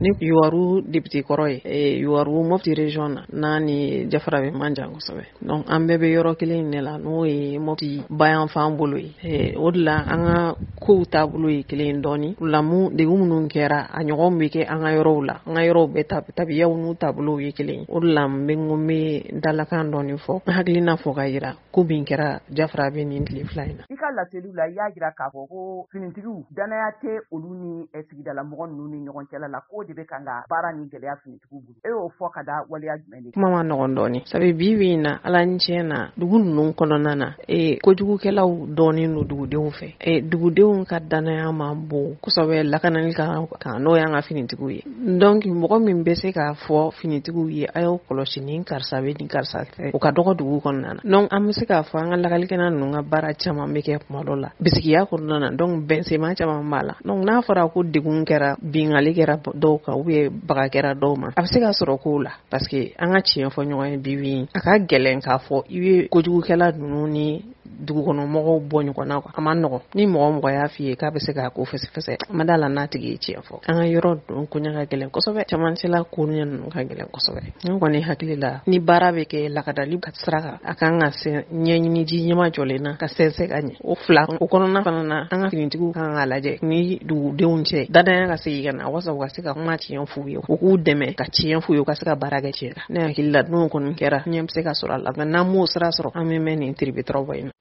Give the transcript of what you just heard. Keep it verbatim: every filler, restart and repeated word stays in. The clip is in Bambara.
ni yuwaru député kɔrɔ ye e yuwaru Mopti région na n'a ni Jafara bɛ man jan kosɛbɛ donc an bɛɛ bɛ yɔrɔ kelen de la n'o ye Mopti bayan fan bolo ye e o de la an ka kow taabolo ye kelen dɔɔni lamu degun minnu kɛra a ɲɔgɔn bɛ kɛ an ka yɔrɔw la an ka yɔrɔw bɛɛ tab tabiyaw n'u taabolow ye kelen o de la n bɛ n ko n bɛ dalakan dɔɔni fɔ n hakilina fɔ ka yira ko bin kɛra Jafara bɛ nin tile fila in na. I ka laseliw la i y'a jira k'a fɔ ko finitigiw danaya tɛ olu ni sigidala mɔgɔ ninnu ni ɲɔgɔn cɛla la k'o de bɛ kan ka baara ni gɛlɛya finitigiw bolo e y'o fɔ ka da waleya jumɛn de? Kuma ma nɔgɔn dɔɔni sabu bi bi in na ala ni tiɲɛ na dugu ninnu kɔnɔna na e kojugukɛlaw dɔɔni don dugudenw fɛ e dugudenw ka danaya ma bon kosɛbɛ lakanali kan kan n'o y'an ka finitigiw ye donc mɔgɔ min bɛ se k'a fɔ finitigiw ye a y'o kɔlɔsi ni karisa bɛ ni karisa tɛ o ka dɔgɔ dugu kɔnɔna na donc an bɛ se k'a fɔ an ka lakalikɛla ninnu ka baara caman bɛ kɛ kuma dɔ la bisikiya kɔnɔna na donc bɛnsɛman caman b'a la donc n'a fɔra ko degun kɛra bingali kɛra dɔw kan ou bien baga kɛra dɔw ma a bɛ se ka sɔrɔ kow la parce que an ka tiɲɛ fɔ ɲɔgɔn ye bi bi a ka gɛlɛn k'a fɔ i bɛ kojugukɛla ninnu ni dugukɔnɔmɔgɔw bɔ ɲɔgɔn na a ma nɔgɔn ni mɔgɔ mɔgɔ y'a f'i ye k'a bɛ se k'a ko fɛsɛfɛsɛ a ma d'a la n'a tigi ye tiɲɛ fɔ an ka yɔrɔ don koɲɛ ka gɛlɛn kosɛbɛ camancɛla koɲɛ ninnu ka gɛlɛn kosɛbɛ ne kɔni hakili la ni baara bɛ kɛ lakadali ka sira kan a kan ka ɲɛɲini ji ɲɛma jɔlen na ka sɛnsɛn ka ɲɛ o fila o kɔnɔna fana na an ka finitigiw kan ka lajɛ ni dugudenw cɛ danaya ka segin ka na walasa u ka se ka kuma tiɲɛ f'u ye u k'u dɛmɛ ka tiɲɛ f'u ye u ka se ka baara kɛ tiɲɛ kan ne hakili la n'o kɔni kɛra ɲɛ bɛ se ka sɔrɔ a la n'an m'o sira sɔrɔ an bɛ mɛn nin tiribitɔrɔ bɔ yen